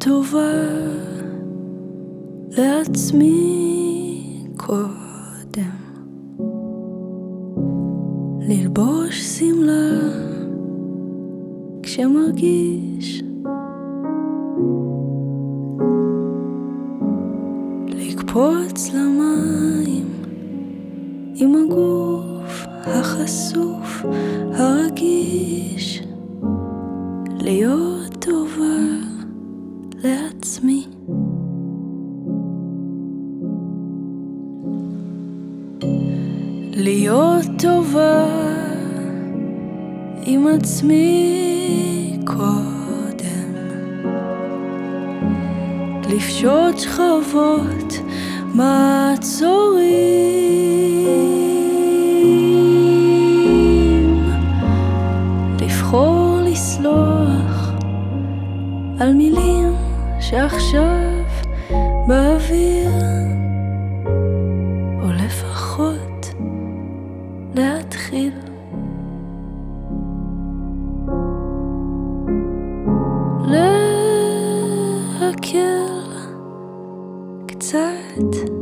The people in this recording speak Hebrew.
טובה לעצמי קודם, ללבוש סמלה כשמרגיש, לקפוץ למים עם הגוף החשוף הרגיש, להיות טובה לעצמי. להיות טובה עם עצמי קודם, לפשוט שכבות מעצורים, לבחור לסלוח על מילים שעכשיו באוויר, או לפחות להתחיל להקל קצת